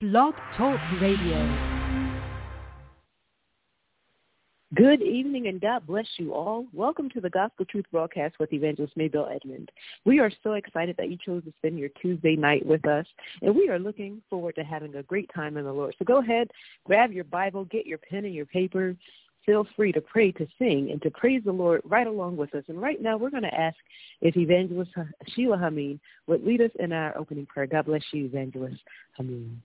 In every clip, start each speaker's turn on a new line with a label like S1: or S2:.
S1: Blog Talk Radio.
S2: Good evening and God bless you all. Welcome to the Gospel Truth Broadcast with Evangelist Maybelle Edmond. We are so excited that you chose to spend your Tuesday night with us, and we are looking forward to having a great time in the Lord. So go ahead, grab your Bible, get your pen and your paper. Feel free to pray, to sing, and to praise the Lord right along with us. And right now we're going to ask if Evangelist Sheila Hameen would lead us in our opening prayer. God bless you, Evangelist Hameen.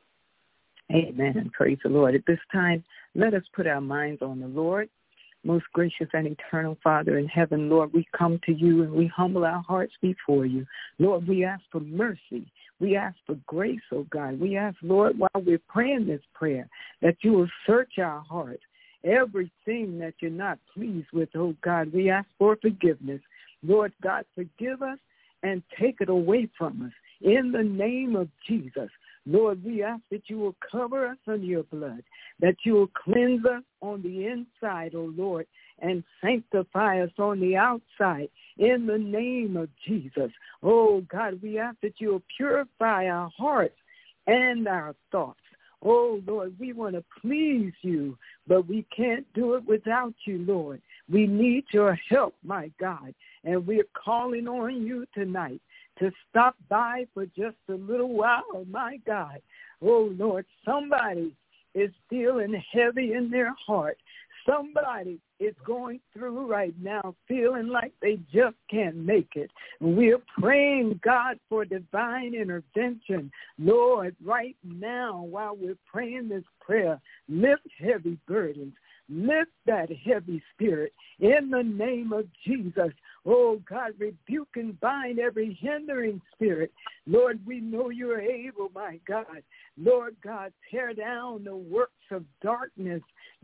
S3: Amen. Praise the Lord. At this time, let us put our minds on the Lord. Most gracious and eternal Father in heaven, Lord, we come to you and we humble our hearts before you. Lord, we ask for mercy. We ask for grace, oh God. We ask, Lord, while we're praying this prayer, that you will search our hearts. Everything that you're not pleased with, oh God, we ask for forgiveness. Lord God, forgive us and take it away from us. In the name of Jesus, Lord, we ask that you will cover us under your blood, that you will cleanse us on the inside, oh Lord, and sanctify us on the outside in the name of Jesus. Oh God, we ask that you will purify our hearts and our thoughts. Oh, Lord, we want to please you, but we can't do it without you, Lord. We need your help, my God, and we're calling on you tonight to stop by for just a little while, my God. Oh, Lord, somebody is feeling heavy in their heart. Somebody is going through right now feeling like they just can't make it. We're praying, God, for divine intervention. Lord, right now, while we're praying this prayer, lift heavy burdens. Lift that heavy spirit in the name of Jesus. Oh, God, rebuke and bind every hindering spirit. Lord, we know you're able, my God. Lord God, tear down the works of darkness.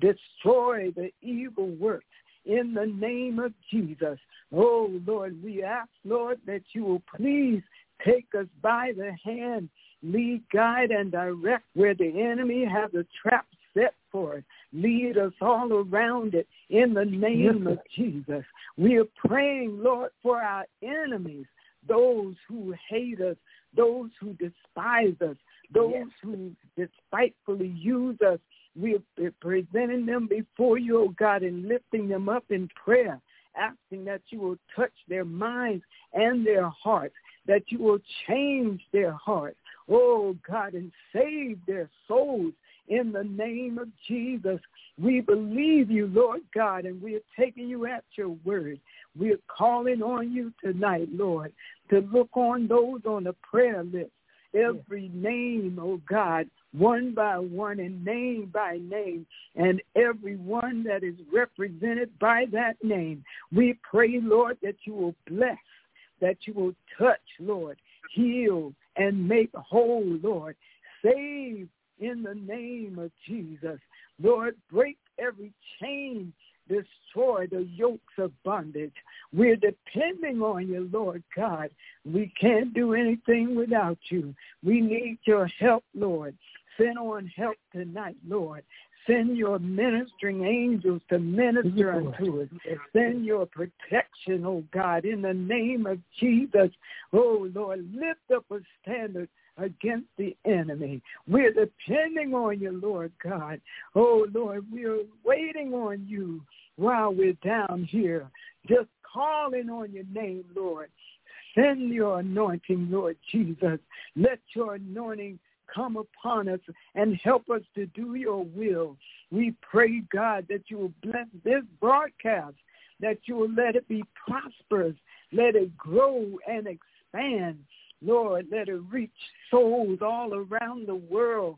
S3: Destroy the evil works in the name of Jesus. Oh, Lord, we ask, Lord, that you will please take us by the hand, lead, guide, and direct where the enemy has a trap set for us. Lead us all around it in the name of Jesus. We are praying, Lord, for our enemies, those who hate us, those who despise us, those who despitefully use us. We are presenting them before you, oh God, and lifting them up in prayer, asking that you will touch their minds and their hearts, that you will change their hearts, oh God, and save their souls. In the name of Jesus, we believe you, Lord God, and we are taking you at your word. We are calling on you tonight, Lord, to look on those on the prayer list. Every name, oh God, one by one and name by name, and every one that is represented by that name. We pray, Lord, that you will bless, that you will touch, Lord, heal and make whole, Lord, save in the name of Jesus. Lord, break every chain, destroy the yokes of bondage. We're depending on you, Lord God. We can't do anything without you. We need your help, Lord. Send on help tonight, Lord. Send your ministering angels to minister unto us. Send your protection, oh God, in the name of Jesus. Oh, Lord, lift up a standard against the enemy. We're depending on you, Lord God. Oh, Lord, we're waiting on you while we're down here, just calling on your name, Lord. Send your anointing, Lord Jesus. Let your anointing come upon us and help us to do your will. We pray, God, that you will bless this broadcast, that you will let it be prosperous, let it grow and expand. Lord, let it reach souls all around the world,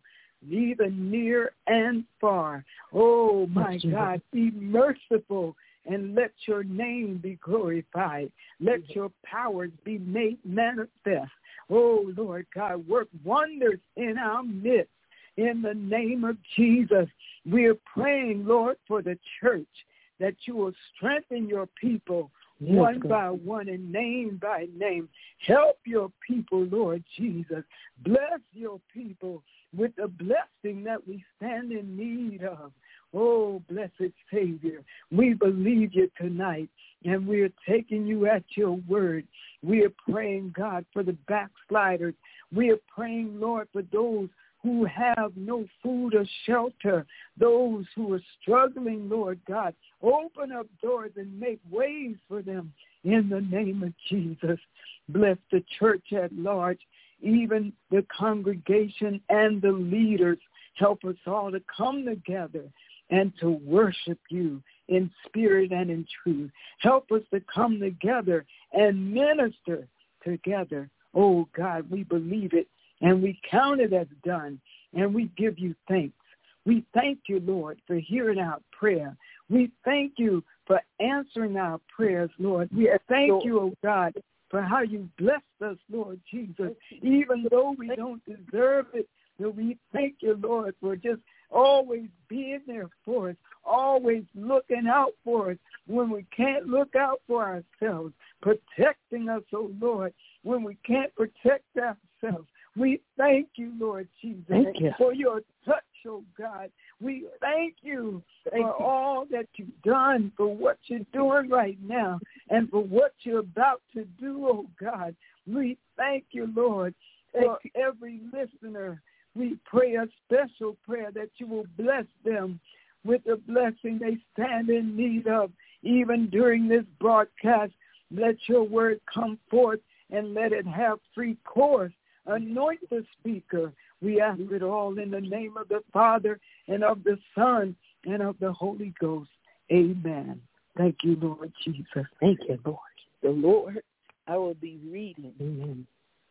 S3: even near and far. Oh, my God, be merciful and let your name be glorified. Let your powers be made manifest. Oh, Lord God, work wonders in our midst. In the name of Jesus, we are praying, Lord, for the church, that you will strengthen your people one by one and name by name. Help your people, Lord Jesus. Bless your people with the blessing that we stand in need of. Oh, blessed Savior, we believe you tonight, and we are taking you at your word. We are praying, God, for the backsliders. We are praying, Lord, for those who have no food or shelter, those who are struggling, Lord God. Open up doors and make ways for them in the name of Jesus. Bless the church at large, even the congregation and the leaders. Help us all to come together and to worship you in spirit and in truth. Help us to come together and minister together. Oh, God, we believe it and we count it as done, and we give you thanks. We thank you, Lord, for hearing our prayer. We thank you for answering our prayers, Lord. We thank you, oh God, for how you blessed us, Lord Jesus, even though we don't deserve it. But we thank you, Lord, for just always being there for us, always looking out for us when we can't look out for ourselves, protecting us, oh Lord, when we can't protect ourselves. We thank you, Lord Jesus, for your touch, oh God. We thank you for all that you've done, for what you're doing right now, and for what you're about to do, oh God. We thank you, Lord, for every listener. We pray a special prayer that you will bless them with the blessing they stand in need of, even during this broadcast. Let your word come forth and let it have free course. Anoint the speaker. We ask it all in the name of the Father and of the Son and of the Holy Ghost. Amen. Thank you, Lord Jesus.
S4: Thank you, Lord. The Lord, I will be reading.
S3: Amen.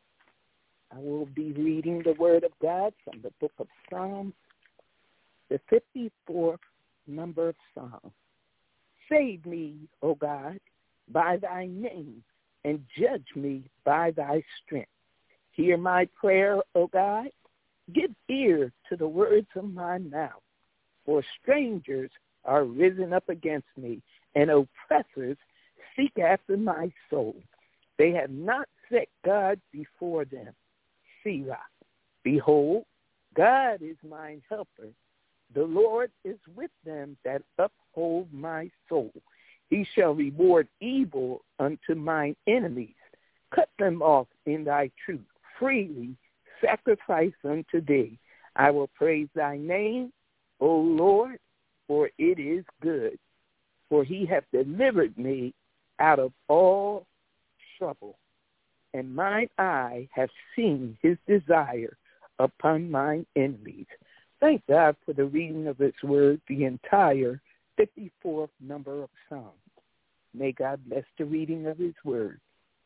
S4: I will be reading the word of God from the book of Psalms, the 54th number of Psalm. Save me, O God, by thy name, and judge me by thy strength. Hear my prayer, O God. Give ear to the words of my mouth. For strangers are risen up against me, and oppressors seek after my soul. They have not set God before them. Selah. Behold, God is mine helper. The Lord is with them that uphold my soul. He shall reward evil unto mine enemies. Cut them off in thy truth. Freely sacrifice unto thee. I will praise thy name, O Lord, for it is good. For he hath delivered me out of all trouble, and mine eye hath seen his desire upon mine enemies. Thank God for the reading of his word, the entire 54th number of Psalms. May God bless the reading of his word.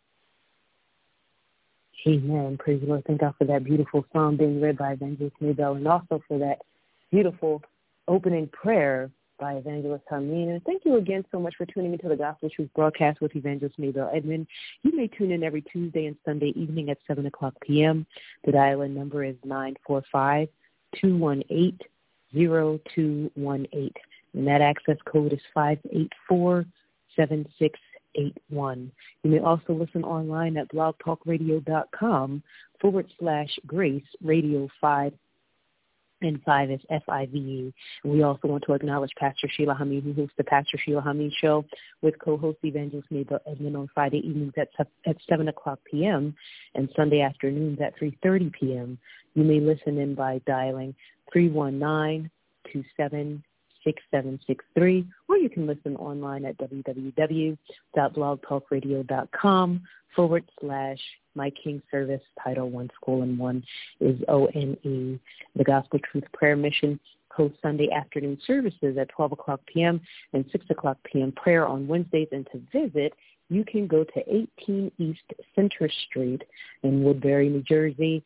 S2: Amen. Praise the Lord. Thank God for that beautiful psalm being read by Evangelist Maybell, and also for that beautiful opening prayer by Evangelist Hameen. And thank you again so much for tuning into the Gospel Truth broadcast with Evangelist Maybell Edmond. You may tune in every Tuesday and Sunday evening at 7 o'clock p.m. The dial-in number is 945-218-0218. And that access code is 584-7681. You may also listen online at blogtalkradio.com/Grace Radio 5, and 5 is FIVE. And we also want to acknowledge Pastor Sheila Hameen, who hosts the Pastor Sheila Hameen Show with co-host Evangelist Maybell Edmond on Friday evenings at 7 o'clock p.m. and Sunday afternoons at 3:30 p.m. You may listen in by dialing 319-276763, or you can listen online at www.blogtalkradio.com/My King Service. Title 1 1 is ONE. The Gospel Truth Prayer Mission hosts Sunday afternoon services at 12 o'clock p.m. and 6 o'clock p.m. prayer on Wednesdays. And to visit, you can go to 18 East Center Street in Woodbury, New Jersey,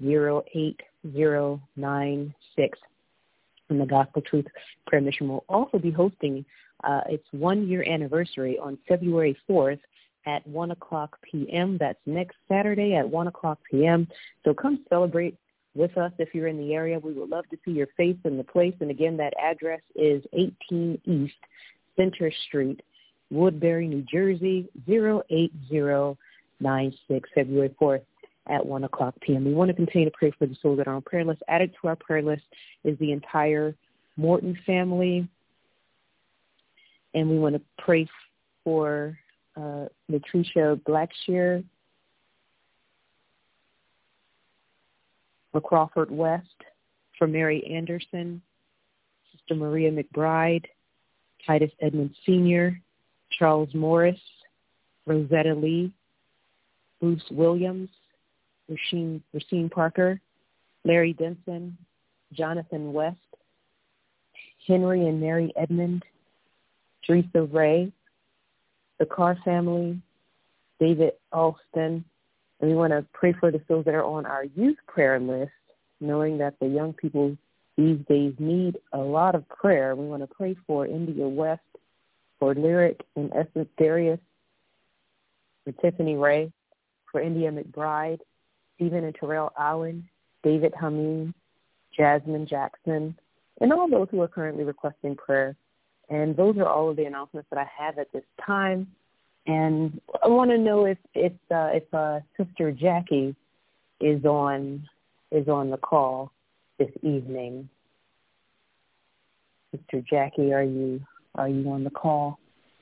S2: 08096. And the Gospel Truth Prayer Mission will also be hosting its 1-year anniversary on February 4th at 1 o'clock p.m. That's next Saturday at 1 o'clock p.m. So come celebrate with us if you're in the area. We would love to see your face in the place. And again, that address is 18 East Center Street, Woodbury, New Jersey, 08096, February 4th. At 1 o'clock p.m. We want to continue to pray for the souls that are on prayer list. Added to our prayer list is the entire Morton family. And we want to pray for Latricia Blackshear, McCrawford West, for Mary Anderson, Sister Maria McBride, Titus Edmonds Sr., Charles Morris, Rosetta Lee, Bruce Williams, Rasheen Parker, Larry Denson, Jonathan West, Henry and Mary Edmond, Teresa Ray, the Carr family, David Alston. And we want to pray for the souls that are on our youth prayer list, knowing that the young people these days need a lot of prayer. We want to pray for India West, for Lyric and Essence Darius, for Tiffany Ray, for India McBride, Stephen and Terrell Allen, David Hameen, Jasmine Jackson, and all those who are currently requesting prayer. And those are all of the announcements that I have at this time. And I want to know if Sister Jackie is on the call this evening. Sister Jackie, are you on the call?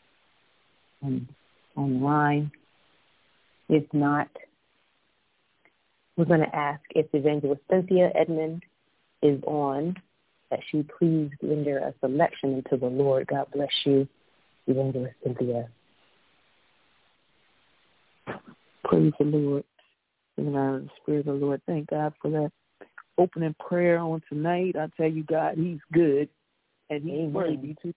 S2: Online? If not, we're going to ask if Evangelist Cynthia Edmond is on, that she please render a selection into the Lord. God bless you, Evangelist Cynthia.
S3: Praise the Lord. In the Spirit of the Lord. Thank God for that opening prayer on tonight. I tell you, God, He's good, and He's worthy to.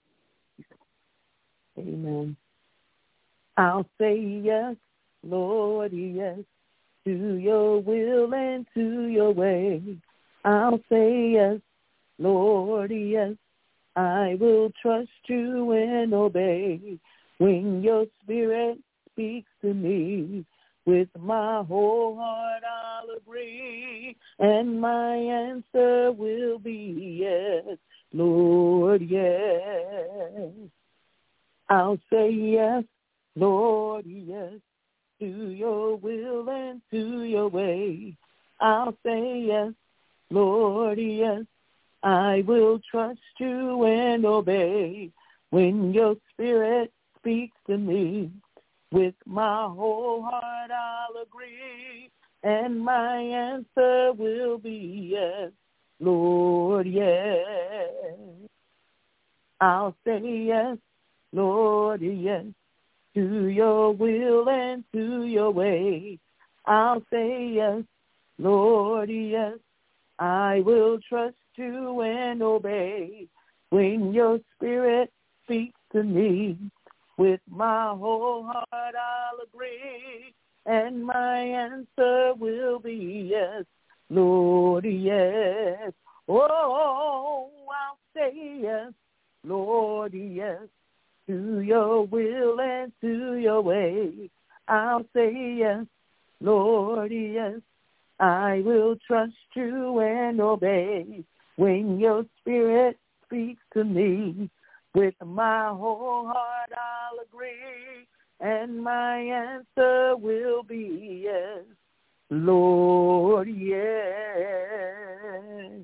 S3: Amen. I'll say yes, Lord, yes, to your will and to your way. I'll say yes, Lord, yes, I will trust you and obey. When your Spirit speaks to me, with my whole heart I'll agree, and my answer will be yes, Lord, yes. I'll say yes, Lord, yes, to your will and to your way. I'll say yes, Lord, yes, I will trust you and obey. When your Spirit speaks to me, with my whole heart I'll agree, and my answer will be yes, Lord, yes. I'll say yes, Lord, yes, to your will and to your way. I'll say yes, Lord, yes, I will trust you and obey. When your Spirit speaks to me, with my whole heart I'll agree, and my answer will be yes, Lord, yes. Oh, I'll say yes, Lord, yes, to your will and to your way. I'll say yes, Lord, yes, I will trust you and obey. When your Spirit speaks to me, with my whole heart I'll agree, and my answer will be yes, Lord, yes.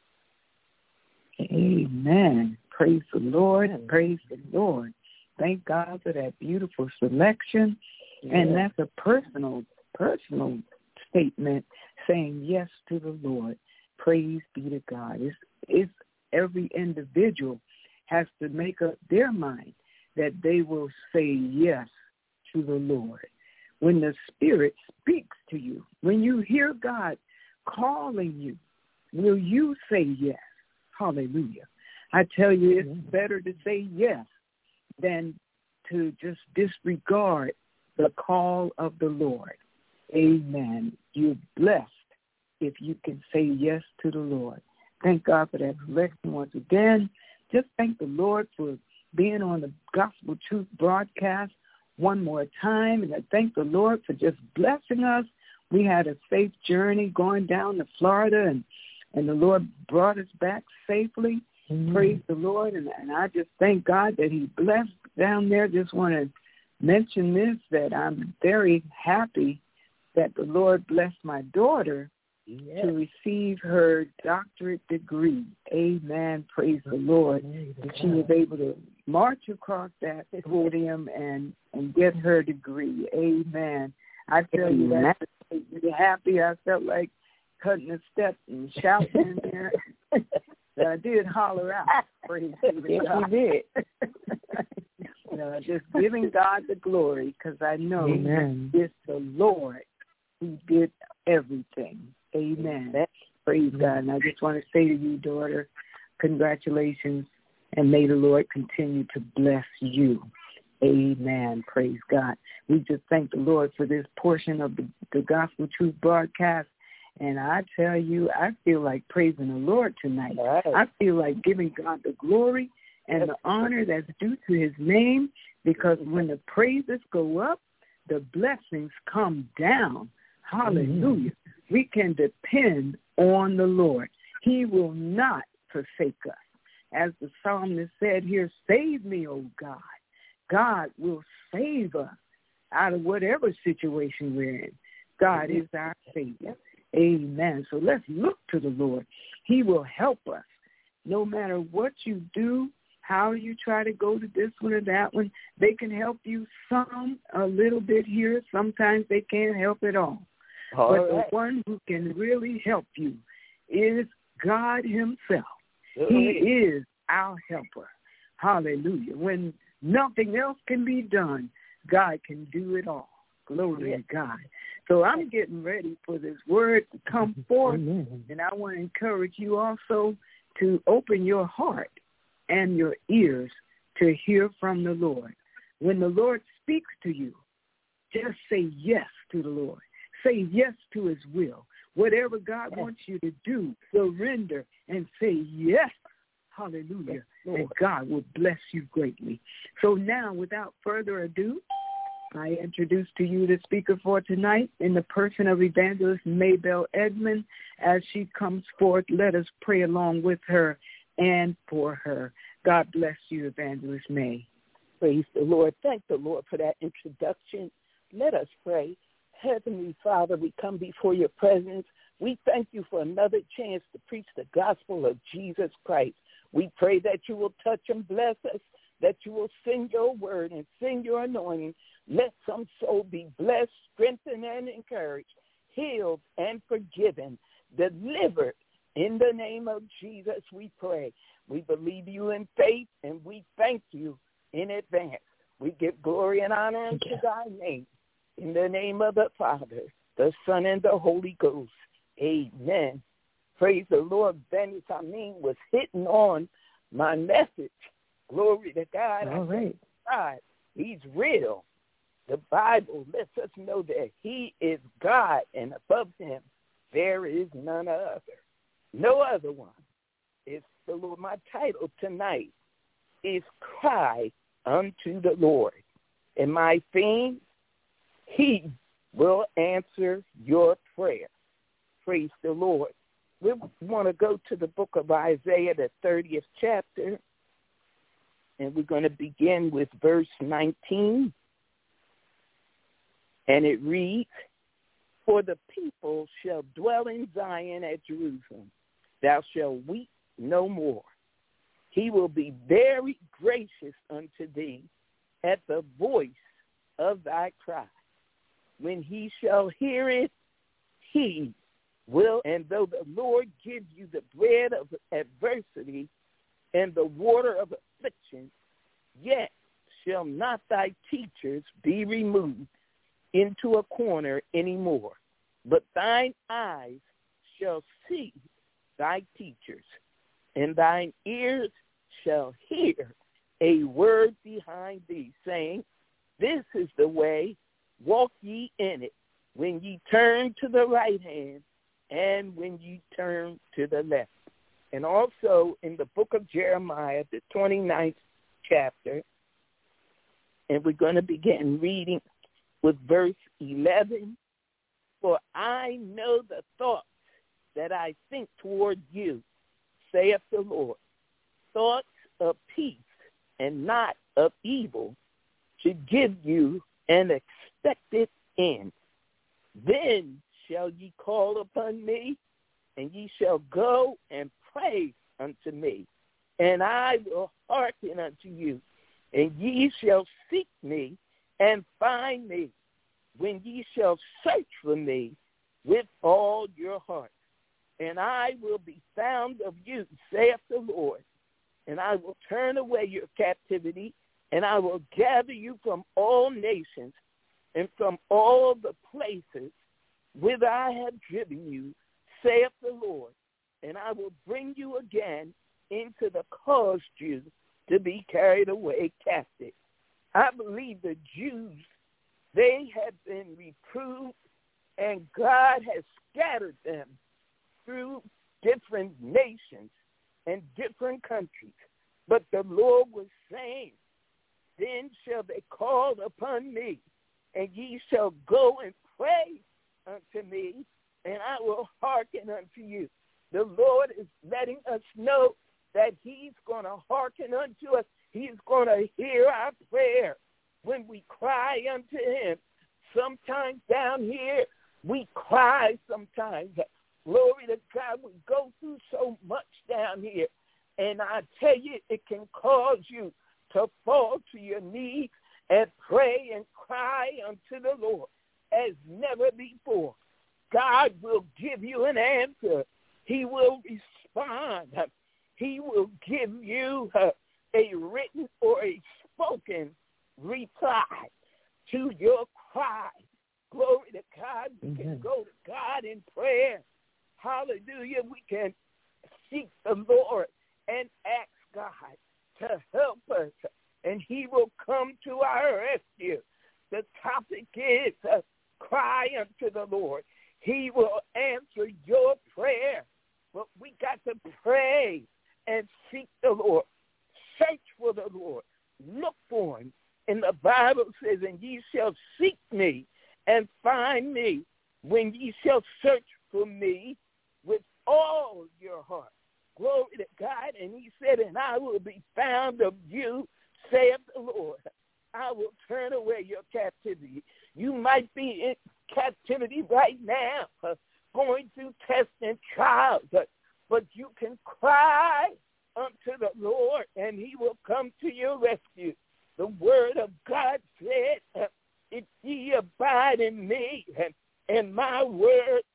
S3: Amen. Praise the Lord and praise the Lord. Thank God for that beautiful selection. Yes. And that's a personal statement saying yes to the Lord. Praise be to God. It's every individual has to make up their mind that they will say yes to the Lord. When the Spirit speaks to you, when you hear God calling you, will you say yes? Hallelujah. I tell you, it's better to say yes than to just disregard the call of the Lord. Amen. You're blessed if you can say yes to the Lord. Thank God for that lesson once again. Just thank the Lord for being on the Gospel Truth broadcast one more time. And I thank the Lord for just blessing us. We had a safe journey going down to Florida, and the Lord brought us back safely. Mm-hmm. Praise the Lord. And I just thank God that He blessed down there. Just want to mention this, that I'm very happy that the Lord blessed my daughter to receive her doctorate degree. Amen. Praise the Lord. She was able to march across that podium and get her degree. Amen. I tell you, that made me happy. I felt like cutting a step and shouting in there. did holler out. Praise be to
S4: Yes,
S3: God.
S4: we did.
S3: Just giving God the glory, because I know
S2: Amen.
S3: it's the Lord who did everything. Amen. Praise God. And I just want to say to you, daughter, congratulations, and may the Lord continue to bless you. Amen. Praise God. We just thank the Lord for this portion of the Gospel Truth broadcast. And I tell you, I feel like praising the Lord tonight.
S4: Right.
S3: I feel like giving God the glory and the honor that's due to his name, because when the praises go up, the blessings come down. Hallelujah. We can depend on the Lord. He will not forsake us. As the psalmist said here, save me, O God. God will save us out of whatever situation we're in. God is our Savior. Amen. So let's look to the Lord. He will help us. No matter what you do, how you try to go to this one or that one, they can help you some a little bit here. Sometimes they can't help at all. But the one who can really help you is God himself. He is our helper. Hallelujah. When nothing else can be done, God can do it all. Glory to God. So I'm getting ready for this word to come forth, and I want to encourage you also to open your heart and your ears to hear from the Lord. When the Lord speaks to you, just say yes to the Lord. Say yes to his will. Whatever God wants you to do, surrender and say yes. Hallelujah. And God will bless you greatly. So now, without further ado, I introduce to you the speaker for tonight in the person of Evangelist Maybelle Edmond. As she comes forth, let us pray along with her and for her. God bless you, Evangelist May.
S4: Praise the Lord. Thank the Lord for that introduction. Let us pray. Heavenly Father, we come before your presence. We thank you for another chance to preach the gospel of Jesus Christ. We pray that you will touch and bless us, that you will send your word and send your anointing. Let some soul be blessed, strengthened, and encouraged, healed and forgiven, delivered. In the name of Jesus, we pray. We believe you in faith, and we thank you in advance. We give glory and honor unto thy name. In the name of the Father, the Son, and the Holy Ghost. Amen. Praise the Lord. Benny Samin was hitting on my message. Glory to God.
S3: All right.
S4: God, he's real. The Bible lets us know that he is God, and above him there is none other. No other one. It's the Lord. My title tonight is Cry Unto the Lord. And my theme, he will answer your prayer. Praise the Lord. We want to go to the book of Isaiah, the 30th chapter, and we're going to begin with verse 19. And it reads, for the people shall dwell in Zion at Jerusalem. Thou shalt weep no more. He will be very gracious unto thee at the voice of thy cry. When he shall hear it, he will, and though the Lord give you the bread of adversity and the water of affliction, yet shall not thy teachers be removed into a corner anymore, but thine eyes shall see thy teachers, and thine ears shall hear a word behind thee, saying, this is the way, walk ye in it, when ye turn to the right hand, and when ye turn to the left. And also in the book of Jeremiah, the 29th chapter, and we're going to begin reading with verse 11. For I know the thoughts that I think toward you, saith the Lord, thoughts of peace and not of evil, to give you an expected end. Then shall ye call upon me, and ye shall go and pray unto me, and I will hearken unto you. And ye shall seek me and find me, when ye shall search for me with all your heart. And I will be found found of you, saith the Lord, and I will turn away your captivity, and I will gather you from all nations and from all the places whither I have driven you, saith the Lord, and I will bring you again into the caused you to be carried away captive. I believe the Jews, they have been reproved, and God has scattered them through different nations and different countries. But the Lord was saying, then shall they call upon me, and ye shall go and pray unto me, and I will hearken unto you. The Lord is letting us know that he's going to hearken unto us. He's going to hear our prayer when we cry unto him. Sometimes down here, we cry sometimes. Glory to God, we go through so much down here. And I tell you, it can cause you to fall to your knees and pray and cry unto the Lord as never before. God will give you an answer. He will respond. He will give you a written or a spoken reply to your cry. Glory to God. We can go to God in prayer. Hallelujah. We can seek the Lord and ask God to help us, and he will come to our rescue. The topic is cry unto the Lord. He will answer your prayer. But we got to pray and seek the Lord. Search for the Lord. Look for him. And the Bible says, and ye shall seek me and find me when ye shall search for me with all your heart. Glory to God. And he said, and I will be found of you, saith the Lord. I will turn away your captivity. You might be in captivity right now, going through tests and trials, but you can cry unto the Lord, and he will come to your rescue. The word of God said, if ye abide in me, and my words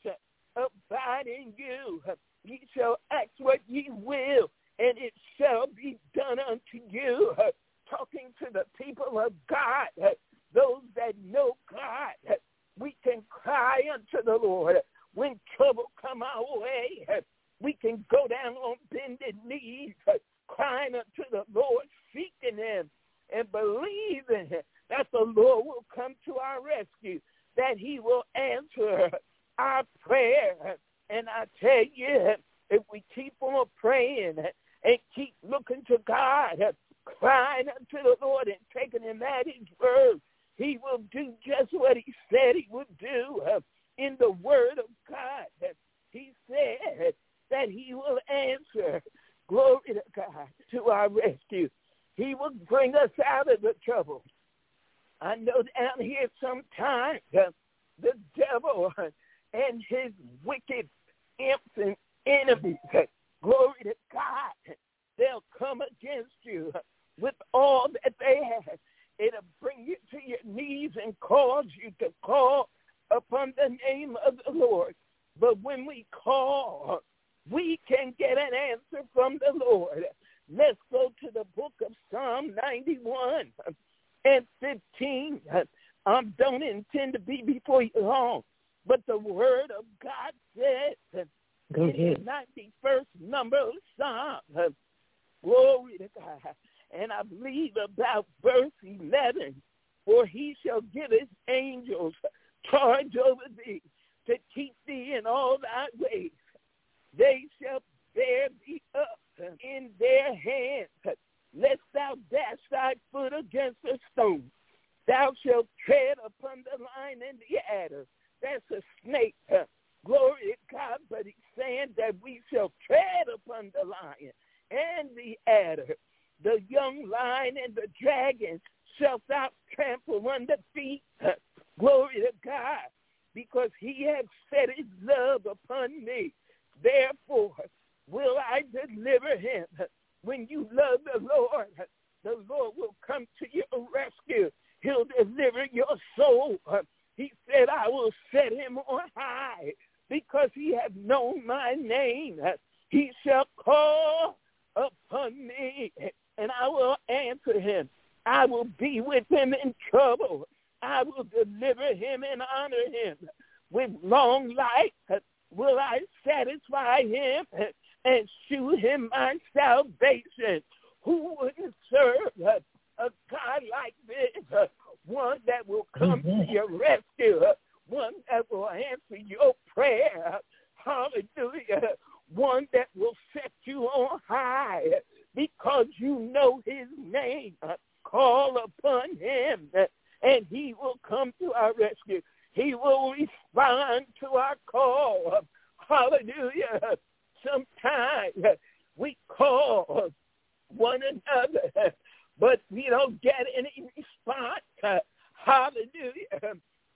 S4: abide in you, ye shall ask what ye will, and it shall be done unto you. Talking to the people of God, those that know God, we can cry unto the Lord. When trouble come our way, we can go down on bended knees, crying unto the Lord, seeking him, and believing that the Lord will come to our rescue, that he will answer our prayer. And I tell you, if we keep on praying and keep looking to God, crying unto the Lord and taking him at his word, he will do just what he said he would do in the word of God. He said that he will answer, glory to God, to our rescue. He will bring us out of the trouble. I know down here sometimes the devil and his wicked imps and enemies, glory to God, they'll come against you with all that they have. It'll bring you to your knees and cause you to call upon the name of the Lord. But when we call, we can get an answer from the Lord. Let's go to the book of Psalm 91 and 15. I don't intend to be before you long, but the word of God says in the 91st number of Psalm, glory to God. And I believe about verse 11, for he shall give his angels charge over thee to keep thee in all thy ways. They shall bear thee up in their hands, lest thou dash thy foot against a stone. Thou shalt tread upon the lion and the adder. That's a snake. Glory to God, but he's saying that we shall tread upon the lion and the adder. The young lion and the dragon shalt thou trample under feet. Glory to God, because he has set his love upon me. Therefore will I deliver him. When you love the Lord will come to your rescue. He'll deliver your soul. He said, I will set him on high because he hath known my name. He shall call upon me, and I will answer him. I will be with him in trouble. I will deliver him and honor him. With long life will I satisfy him and shew him my salvation. Who wouldn't serve a God like this? One that will come to your rescue. One that will answer your prayer. Hallelujah. One that will set you on high because you know his name. Call upon him and he will come to our rescue. He will respond to our call. Hallelujah. Sometimes we call one another, but we don't get any response. Hallelujah.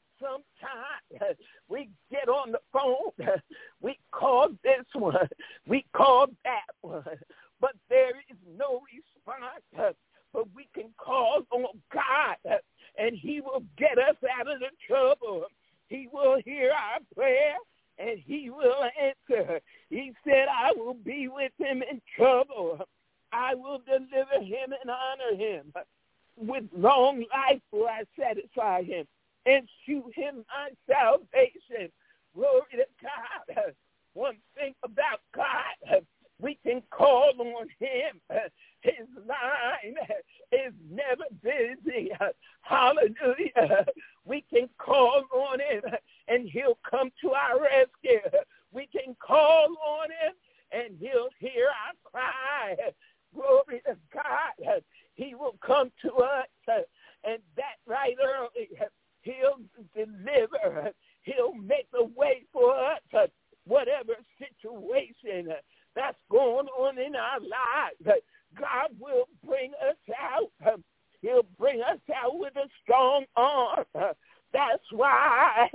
S4: Sometimes we get on the phone, we call this one, we call that one, but there is no response. But we can call on God, and he will get us out of the trouble. He will hear our prayer, and he will answer. He said, I will be with him in trouble. I will deliver him and honor him. With long life will I satisfy him and shew him my salvation. Glory to God. One thing about God, we can call on him. His line is never busy. Hallelujah. We can call on him and he'll come to our rescue. We can call on him and he'll hear our cry. Glory to God. He will come to us, and that right early, he'll deliver. He'll make a way for us, whatever situation that's going on in our lives. God will bring us out. He'll bring us out with a strong arm. That's why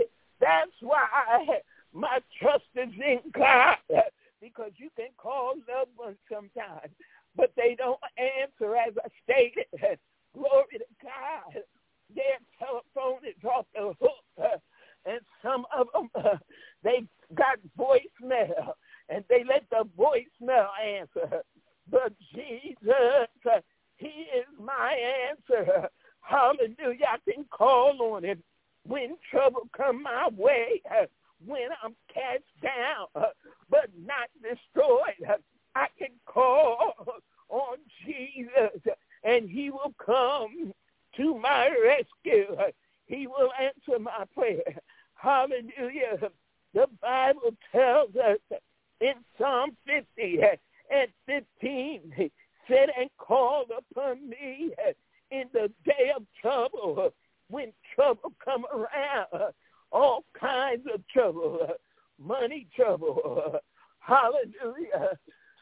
S4: my trust is in God, because you can call loved ones sometimes, but they don't answer, as I stated. Glory to God. Their telephone is off the hook, and some of them, they got voicemail, and they let the voicemail answer. But Jesus, he is my answer. Hallelujah. I can call on him when trouble come my way, when I'm cast down, but not destroyed. I can call on Jesus, and he will come to my rescue. He will answer my prayer. Hallelujah. The Bible tells us in Psalm 50 and 15, he said, and called upon me in the day of trouble. When trouble come around, all kinds of trouble, money trouble, hallelujah,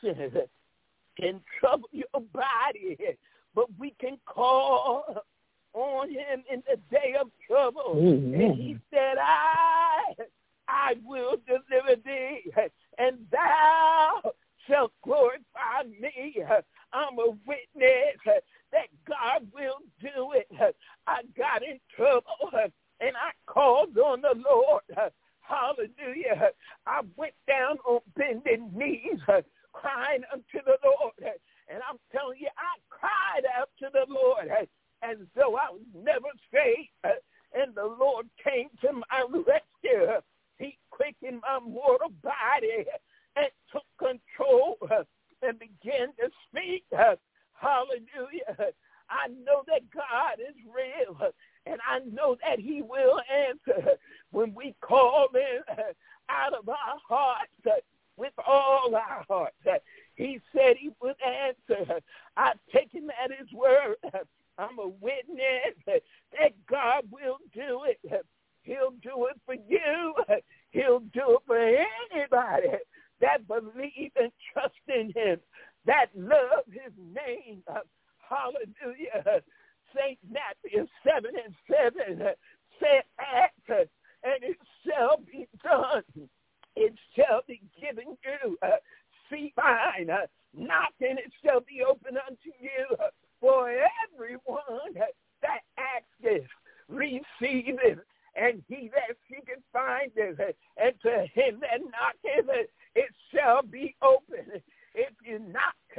S4: can trouble your body, but we can call on him in the day of trouble. Amen. And he said, I will deliver thee, and thou shalt glorify me. I'm a witness that God will do it. I got in trouble, and I called on the Lord. Hallelujah. I went down on bended knees, crying unto the Lord. And I'm telling you, I cried out to the Lord as though I was never saved. And the Lord came to my rescue. He quickened my mortal body and took control and began to speak. Hallelujah. I know that God is real, and I know that he will answer when we call him out of our hearts with all our hearts. He said he would answer. I take him at his word. I'm a witness that God will do it. He'll do it for you. He'll do it for anybody that believe and trust in him, that love his name. Hallelujah. St. Matthew 7:7 said, ask, and it shall be done. It shall be given you. Seek, find, knock, and it shall be open unto you. For everyone that asketh, receiveth, and he that seeketh findeth, and to him that knocketh, it shall be open.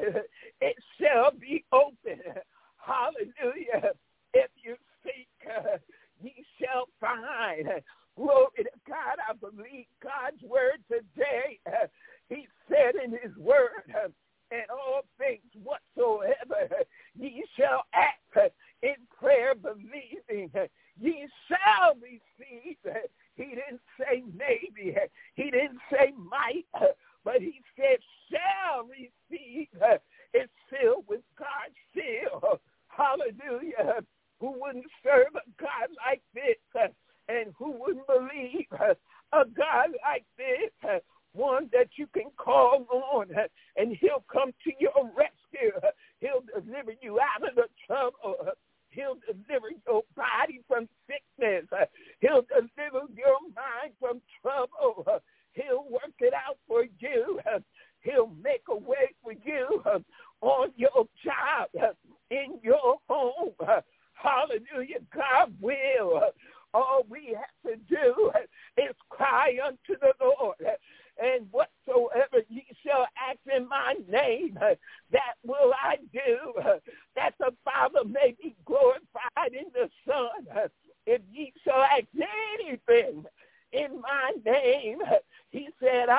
S4: it shall be open. Hallelujah. If you seek, ye shall find. Glory to God. I believe God's word today. He said in his word, and all things whatsoever ye shall act in prayer believing, ye shall receive. He didn't say maybe. He didn't say might, but he said shall receive. It's filled with God's seal. Hallelujah. Who wouldn't serve a God like this? And who wouldn't believe a God like this? One that you can call on, and he'll come to your rescue. He'll deliver you out of the trouble. He'll deliver your body from sickness. He'll deliver your mind from trouble. He'll work it out for you. He'll make a way for you on your job, in your home. Hallelujah. God will. All we have to do is cry unto the Lord. And whatsoever ye shall ask in my name, that will I do, that the Father may be glorified in the Son. If ye shall ask anything in my name, he said,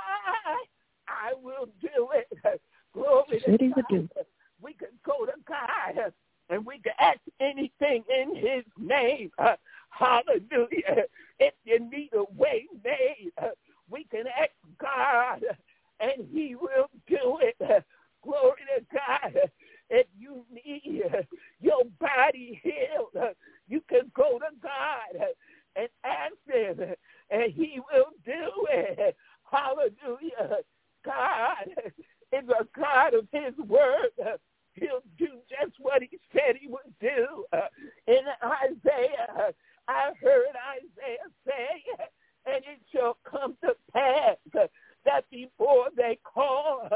S4: I will do it. Glory to God. We can go to God and we can ask anything in his name. Hallelujah. If you need a way made, we can ask God and he will do it. Glory to God. If you need your body healed, you can go to God and ask him and he will do it. Hallelujah. God is a God of his word. He'll do just what he said he would do. In Isaiah, I heard Isaiah say, and it shall come to pass that before they call,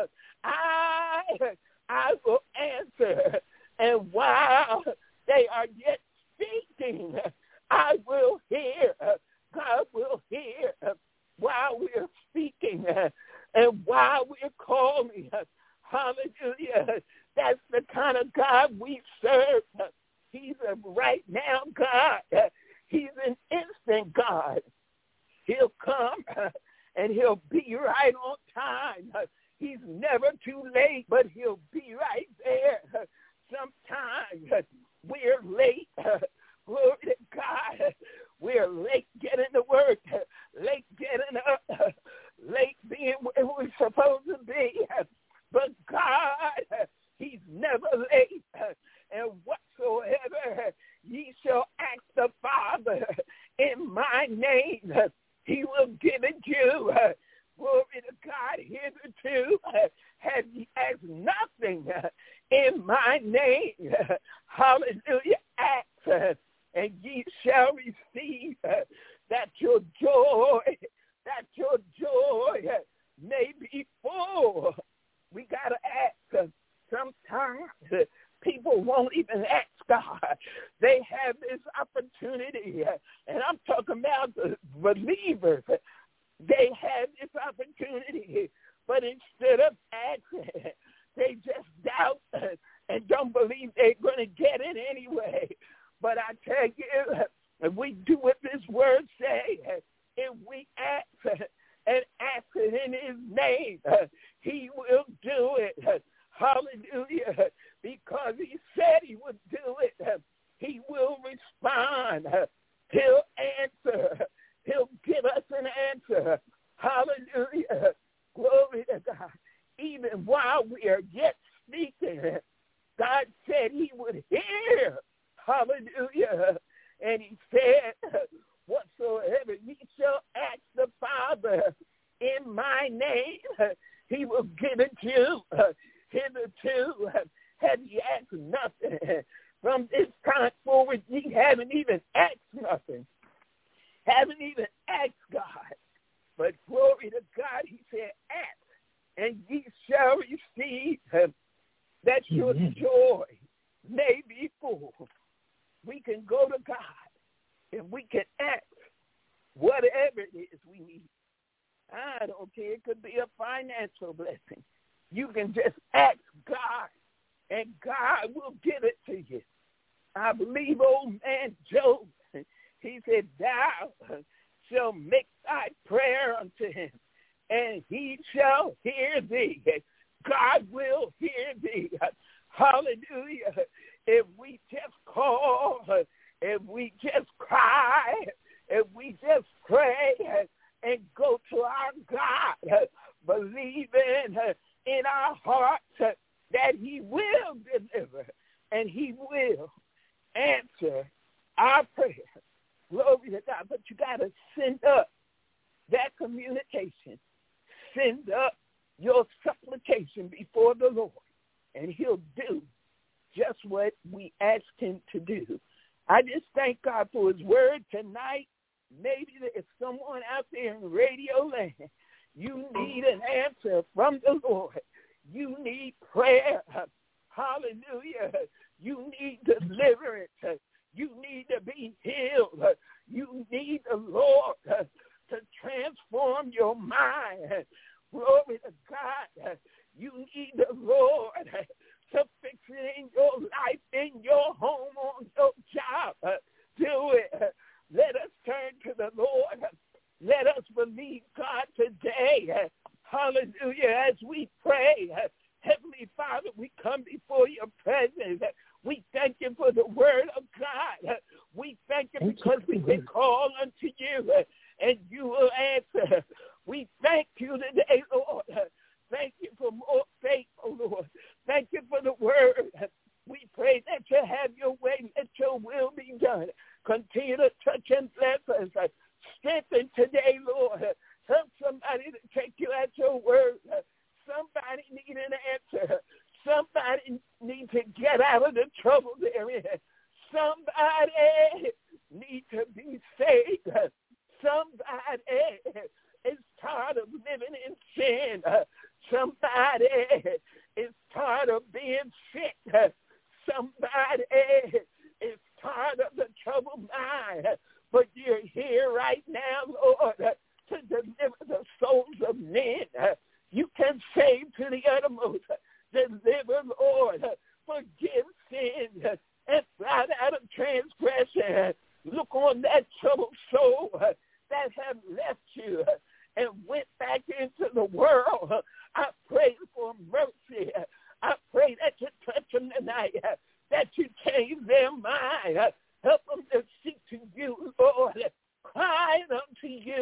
S4: I will answer. And while they are yet speaking, I will hear. God will hear while we're speaking and while we're calling. Hallelujah. That's the kind of God we serve. He's a right now God. He's an instant God. He'll come and he'll be right on time. He's never too late, but he'll be right there. Sometimes we're late. Glory to God. We're late getting to work, late getting up, late being where we're supposed to be. But God, he's never late. And whatsoever ye shall ask the Father in my name, he will give it you. Glory to God. Hitherto have ye asked nothing in my name. Hallelujah. Ask, and ye shall receive, that your joy may be full. We got to ask. Sometimes people won't even ask God. They have this opportunity, and I'm talking about the believers. They have this opportunity, but instead of asking, they just doubt and don't believe they're going to get it anyway. But I tell you, if we do what this word says, if we ask and ask it in his name, he will do it. Hallelujah. Because he said he would do it. He will respond. He'll answer. He'll give us an answer. Hallelujah. Glory to God. Even while we are yet speaking, God said he would hear. Hallelujah. And he said, whatsoever ye shall ask the Father in my name, he will give it to you. Hitherto have ye asked nothing. From this time forward, ye haven't even asked nothing. Haven't even asked God. But glory to God, he said, ask, and ye shall receive, that your joy may be full. We can go to God, and we can ask whatever it is we need. I don't care. It could be a financial blessing. You can just ask God and God will give it to you. I believe old man Job, he said, thou shalt make thy prayer unto him, and he shall hear thee. God will hear thee. Hallelujah. If we just call, if we just cry, if we just pray and go to our God, believing in our hearts that he will deliver and he will answer our prayer. Glory to God. But you got to send up that communication. Send up your supplication before the Lord, and he'll do just what we ask him to do. I just thank God for his word tonight. Maybe there's someone out there in radio land. You need an answer from the Lord. You need prayer. Hallelujah. You need deliverance. You need to be healed. You need the Lord to transform your mind. Glory to God. You need the Lord to fix it in your life, in your home, on your job. Do it. Let us turn to the Lord. Let us believe God today. Hallelujah. As we pray, Heavenly Father, we come before your presence. We thank you for the word of God. We thank you because we can call unto you and you will answer. We thank you today, Lord. Thank you for more faith, oh Lord. Thank you for the word. We pray that you have your way, that your will be done. Continue to touch and bless us. Strengthen today, Lord. Help somebody to take you at your word. Somebody need an answer. Somebody needs to get out of the trouble they're in. Somebody needs to be saved. Somebody is tired of living in sin. Somebody is tired of being sick. Somebody is tired of the troubled mind. But you're here right now, Lord, to deliver the souls of men. You can save to the uttermost. Deliver, Lord. Forgive sins and blot out of transgression. Look on that troubled soul that have left you and went back into the world. I pray for mercy. I pray that you touch them tonight, that you change their mind. Help them to seek to you, Lord, crying unto you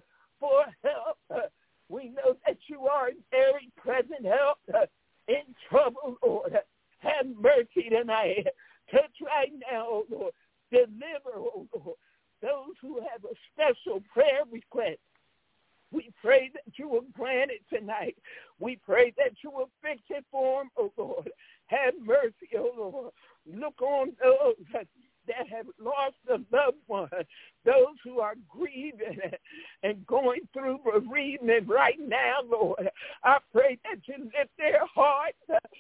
S4: for help. We know that you are a very present help in trouble, Lord. Have mercy tonight. Touch right now, oh Lord. Deliver, oh Lord, those who have a special prayer request. We pray that you will grant it tonight. We pray that you will fix it for them, oh Lord. Have mercy, oh Lord. Look on those that have lost a loved one, those who are grieving and going through bereavement right now, Lord. I pray that you lift their hearts.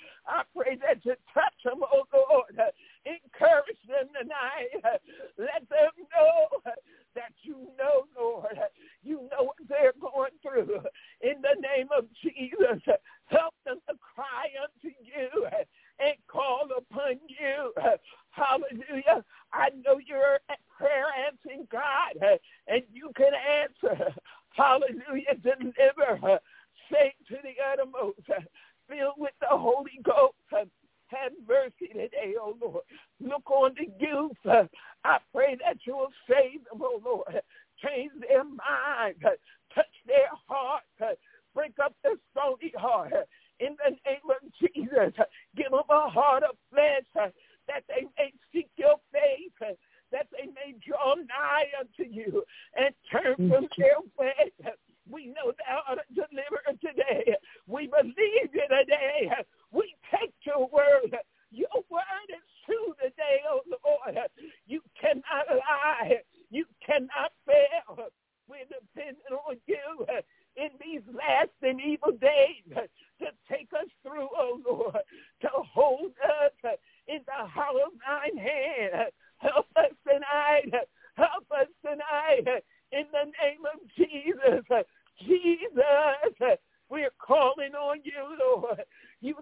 S4: I pray that you touch them, oh Lord. Encourage them tonight. Let them know that you know, Lord. You know what they're going through. In the name of Jesus, help them to cry unto you and call upon you. Hallelujah. I know you're a prayer answering God, and you can answer. Hallelujah. Deliver. Save to the uttermost. Filled with the Holy Ghost. Have mercy today, oh Lord. Look on the youth. I pray that you will save them, oh Lord. Change their mind. Touch their heart. Break up the stony heart. In the name of Jesus, give them a heart of flesh that they may seek your face, that they may draw nigh unto you and turn from their way. We know thou art a deliverer today. We believe you today. We take your word. Your word is true today, oh Lord. You cannot lie. You cannot fail. We're dependent on you in these last and evil days to take us through, oh Lord, to hold us in the hollow of thine hand. Help us tonight. Help us tonight in the name of Jesus. Jesus, we're calling on you, Lord. You said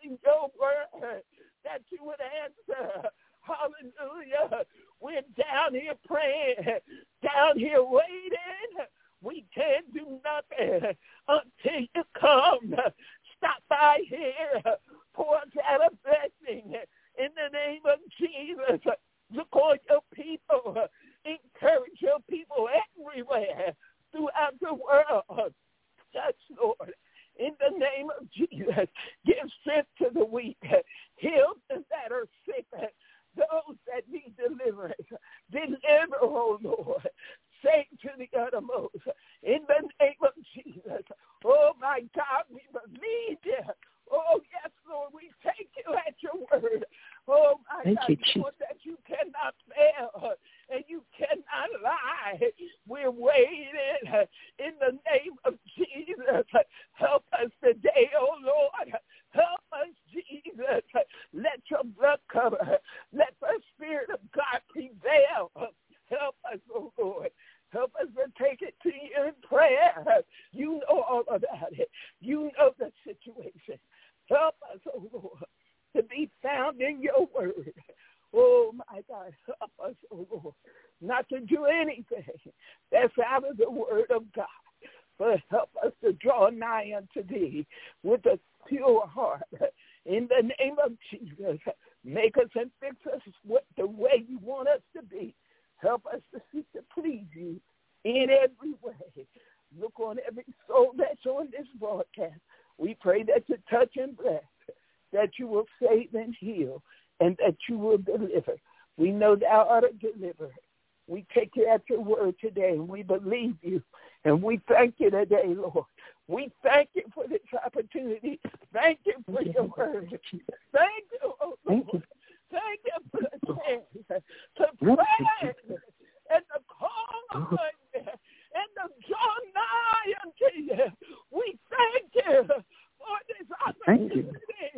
S4: in your word that you would answer. Hallelujah. We're down here praying, down here waiting. We can't do nothing until you come. Stop by here. Pour us out a blessing in the name of Jesus. Look on your people. Encourage your people everywhere throughout the world. Touch, Lord. In the name of Jesus, give strength to the weak. Heal them that are sick. Those that need deliverance. Deliver, oh Lord. Save to the uttermost. In the name of Jesus. Oh, my God, we believe you. Oh, yes, Lord, we take you at your word. Oh, my God, Lord, that you cannot fail and you cannot lie. We're waiting in the name of Jesus. Help us today, oh, Lord. Help us, Jesus. Let your blood cover. Let the Spirit of God prevail. Help us, oh, Lord. Help us to take it to you in prayer. You know all about it. You know the situation. Help us, oh Lord, to be found in your word. Oh, my God, help us, oh Lord, not to do anything that's out of the word of God, but help us to draw nigh unto thee with a pure heart. In the name of Jesus, make us and fix us the way you want us to be. Help us to seek to please you in every way. Look on every soul that's on this broadcast. We pray that you touch and bless, that you will save and heal, and that you will deliver. We know thou art a deliverer. We take you at your word today, and we believe you. And we thank you today, Lord. We thank you for this opportunity. Thank you for your word. Thank you, oh Lord. Thank you for the chance to pray and to call on you and to draw nigh unto you. We thank you for this opportunity.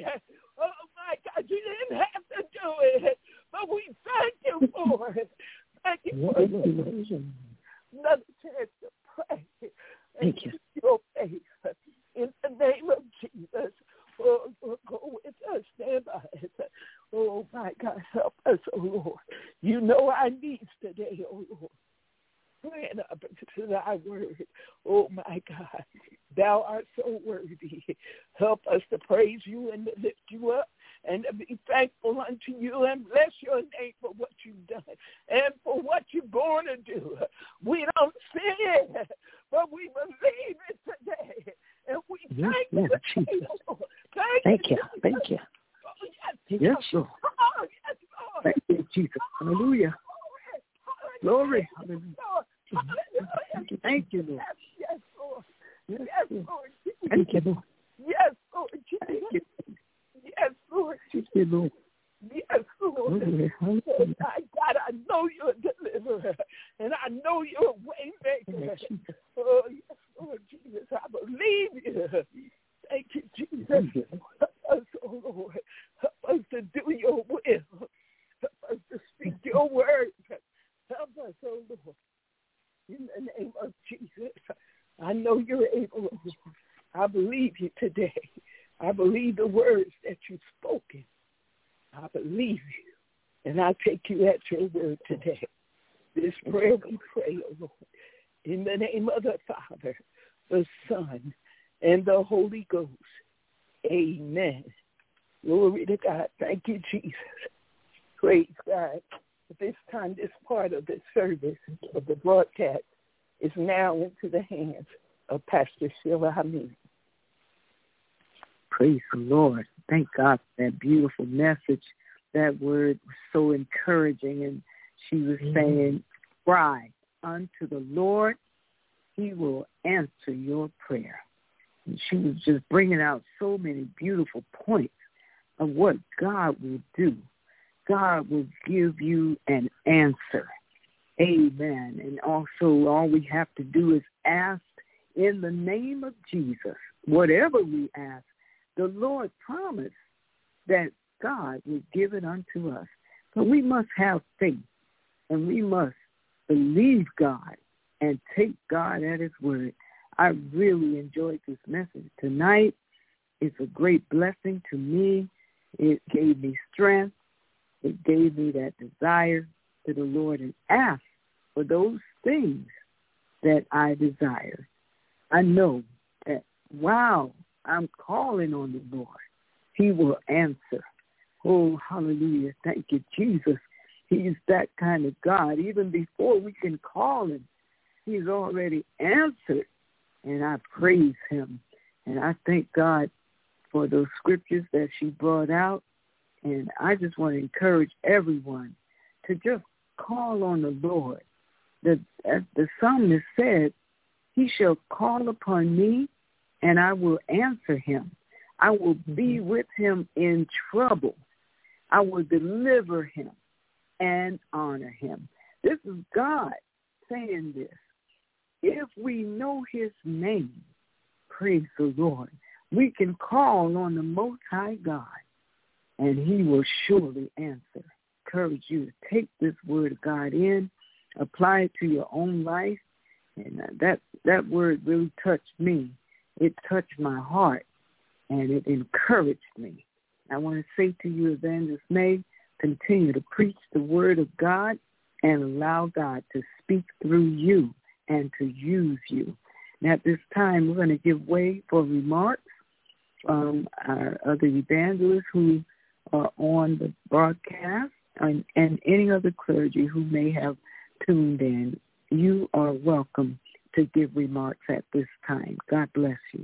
S4: Oh, my God, you didn't have to do it, but we thank you for it. Thank you for another chance to pray and keep your faith. In the name of Jesus, oh, go with us, stand by us. Oh, my God, help us, oh, Lord. You know our needs today, oh, Lord. Praying up to thy word. Oh, my God, thou art so worthy. Help us to praise you and to lift you up and to be thankful unto you and bless your name for what you've done and for what you're going to do. We don't see it, but we believe it today. And we thank you.
S3: Thank you. Thank you.
S4: Oh,
S3: yes, Lord.
S4: Oh, yes, Lord.
S3: Thank you, Jesus. Hallelujah. Glory. Hallelujah. Thank you, Lord.
S4: Yes, Lord.
S3: Yes,
S4: Yes, Lord.
S3: Thank you, Lord.
S4: Yes, Lord.
S3: Thank you.
S4: Yes, Lord.
S3: Thank you, Lord.
S4: Yes, Lord.
S3: Hallelujah.
S4: My God, I know you're a deliverer, and I know you're a way maker. Oh, yes, Lord Jesus, I believe you. Thank you, Jesus.
S3: Thank you.
S4: Help us, oh Lord. Help us to do your will. Help us to speak your word. Help us, oh Lord. In the name of Jesus, I know you're able, oh Lord. I believe you today. I believe the words that you've spoken. I believe you. And I take you at your word today. This prayer we pray, oh Lord, in the name of the Father, the Son, and the Holy Ghost. Amen. Glory to God. Thank you, Jesus. Praise God. At this time, this part of the service of the broadcast is now into the hands of Pastor Sheila Hameen.
S3: Praise the Lord. Thank God for that beautiful message. That word was so encouraging. And she was saying, cry unto the Lord. He will answer your prayer. And she was just bringing out so many beautiful points of what God will do. God will give you an answer. Amen. And also all we have to do is ask in the name of Jesus. Whatever we ask, the Lord promised that God will give it unto us. But we must have faith, and we must believe God and take God at his word. I really enjoyed this message tonight, It's a great blessing to me. It gave me strength. It gave me that desire to the Lord and ask for those things that I desire. I know that while I'm calling on the Lord, he will answer. Oh, hallelujah. Thank you, Jesus. He's that kind of God. Even before we can call him, he's already answered. And I praise him. And I thank God for those scriptures that she brought out. And I just want to encourage everyone to just call on the Lord. As the psalmist said, he shall call upon me, and I will answer him. I will be with him in trouble. I will deliver him and honor him. This is God saying this. If we know his name, praise the Lord, we can call on the Most High God, and he will surely answer. Encourage you to take this word of God in, apply it to your own life, and that word really touched me. It touched my heart, and it encouraged me. I want to say to you, Evangelist May, continue to preach the word of God and allow God to speak through you and to use you. And at this time, we're going to give way for remarks from our other evangelists who are on the broadcast and any other clergy who may have tuned in. You are welcome to give remarks at this time. God bless you.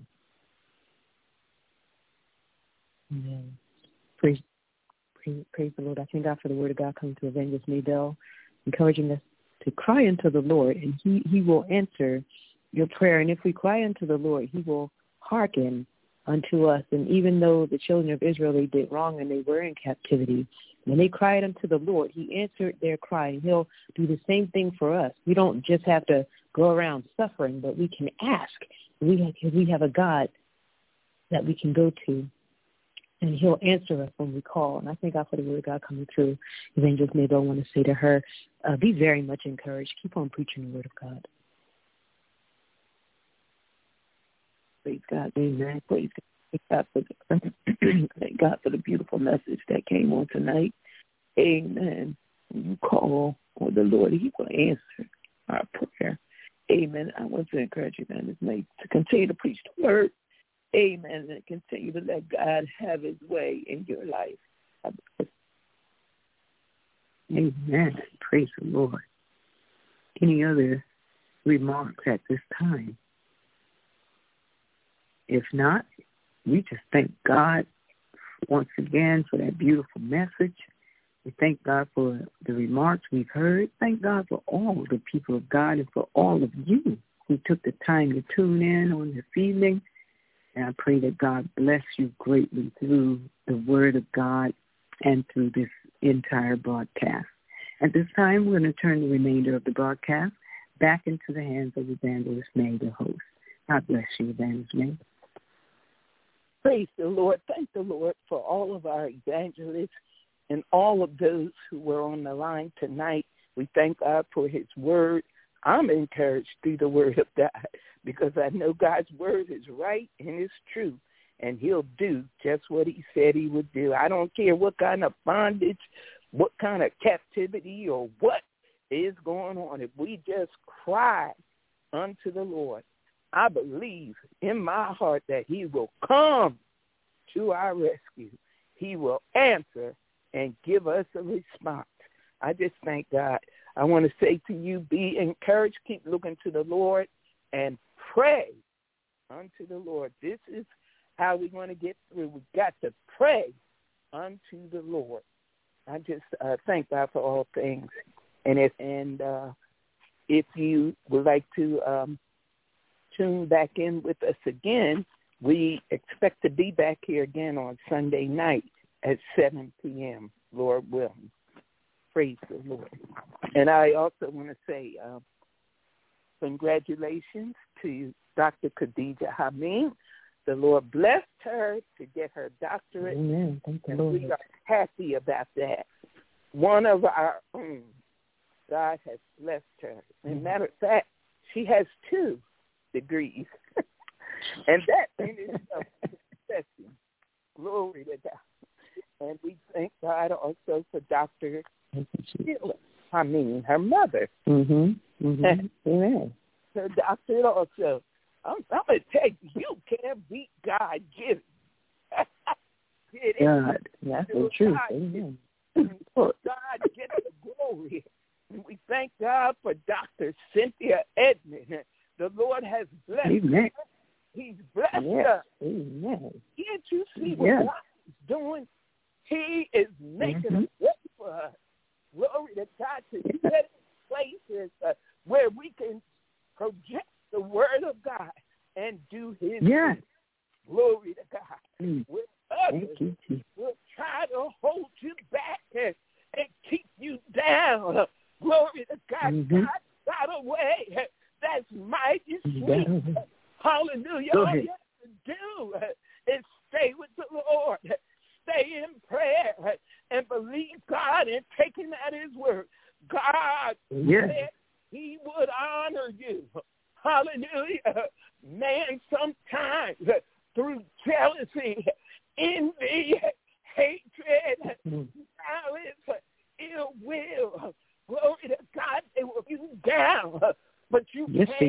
S2: Amen. Praise the Lord. I thank God for the word of God coming to Evangelist Maybell, encouraging us to cry unto the Lord, and he will answer your prayer. And if we cry unto the Lord, he will hearken unto us. And even though the children of Israel, they did wrong and they were in captivity, when they cried unto the Lord, he answered their cry, and he'll do the same thing for us. We don't just have to go around suffering, but we can ask. We have a God that we can go to, and he'll answer us when we call. And I thank God for the word of God coming through. Evangelist Maybell, I want to say to her, be very much encouraged. Keep on preaching the word of God.
S4: Praise God. Amen. Praise God for thank God for the beautiful message that came on tonight. Amen. When you call on the Lord, he will answer our prayer. Amen. I want to encourage you, man, to continue to preach the word. Amen. And continue to let God have his way in your life.
S3: Amen. Praise the Lord. Any other remarks at this time? If not, we just thank God once again for that beautiful message. We thank God for the remarks we've heard. Thank God for all the people of God and for all of you who took the time to tune in on this evening. And I pray that God bless you greatly through the word of God and through this entire broadcast. At this time, we're going to turn the remainder of the broadcast back into the hands of Evangelist May, the host. God bless you, Evangelist May.
S4: Praise the Lord. Thank the Lord for all of our evangelists and all of those who were on the line tonight. We thank God for his word. I'm encouraged through the word of God because I know God's word is right and it's true, and he'll do just what he said he would do. I don't care what kind of bondage, what kind of captivity, or what is going on. If we just cry unto the Lord, I believe in my heart that he will come to our rescue. He will answer and give us a response. I just thank God. I want to say to you, be encouraged, keep looking to the Lord, and pray unto the Lord. This is how we're going to get through. We've got to pray unto the Lord. I just thank God for all things. And if you would like to tune back in with us again, we expect to be back here again on Sunday night at 7 p.m., Lord willing. Praise the Lord. And I also want to say congratulations to Dr. Khadijah Hameen. The Lord blessed her to get her doctorate.
S2: Amen. Thank you,
S4: and
S2: Lord.
S4: we are happy about that. One of our own. God has blessed her. As a matter of fact, she has 2 degrees. And that in itself session. Glory to God. And we thank God also for Dr. her mother.
S3: Amen.
S4: Her doctor also. I'm going to tell you can't beat God given.
S3: God, that's the truth. Amen.
S4: God gets the glory. And we thank God for Dr. Cynthia Edmond. The Lord has blessed her. He's blessed her.
S3: Amen.
S4: Can't you see what God is doing? He is making a way for us. Glory to God, to set places where we can project the word of God and do his will. Glory to God. With others will try to hold you back and keep you down. Glory to God. God got a way that's mighty sweet. Hallelujah. All you have to do is stay with the Lord. Stay in prayer and believe God and take him at his word. God said he would honor you. Hallelujah. Man, sometimes through jealousy, envy, hatred, malice, ill will, glory to God, they will beat you down. But you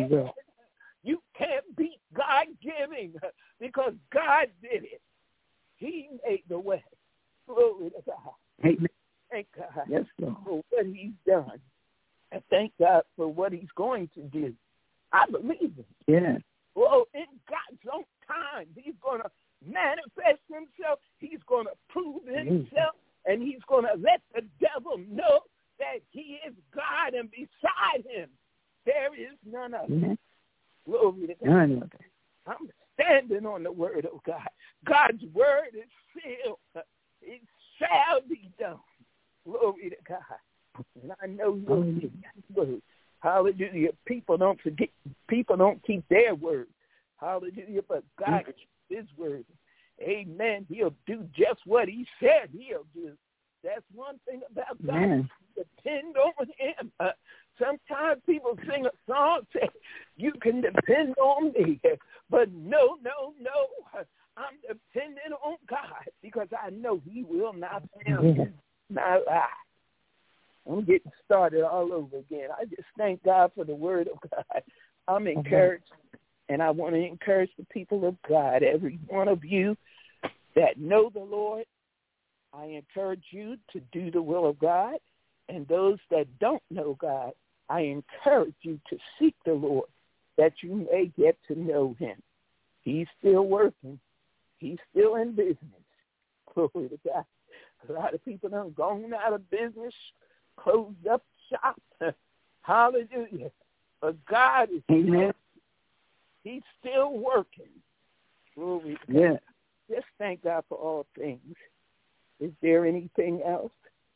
S4: can't beat God-giving because God did it. He made the way. Glory to God.
S3: Amen.
S4: Thank God for what he's done. And thank God for what he's going to do. I believe it.
S3: Yeah.
S4: Well, in God's own time, he's going to manifest himself. He's going to prove himself. And he's going to let the devil know that he is God, and beside him, there is none other. Glory to God.
S3: None other.
S4: I'm standing on the word of God. God's word is sealed. It shall be done. Glory to God. And I know you'll keep his word. Hallelujah. People don't forget. People don't keep their word. Hallelujah. But God keeps his word. Amen. He'll do just what he said he'll do. That's one thing about God. Depend on him. Sometimes people sing a song, say, you can depend on me. But no. I'm dependent on God because I know he will not fail me. Not lie. I'm getting started all over again. I just thank God for the word of God. I'm encouraged, and I want to encourage the people of God, every one of you that know the Lord. I encourage you to do the will of God, and those that don't know God, I encourage you to seek the Lord that you may get to know him. He's still working. He's still in business. Glory to God. A lot of people have gone out of business, closed up shop. Hallelujah. But God is still, he's still working. Glory to God. Just thank God for all things. Is there anything else?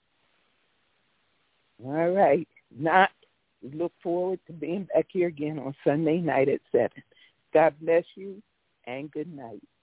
S4: All right. Not. We look forward to being back here again on Sunday night at 7. God bless you and good night.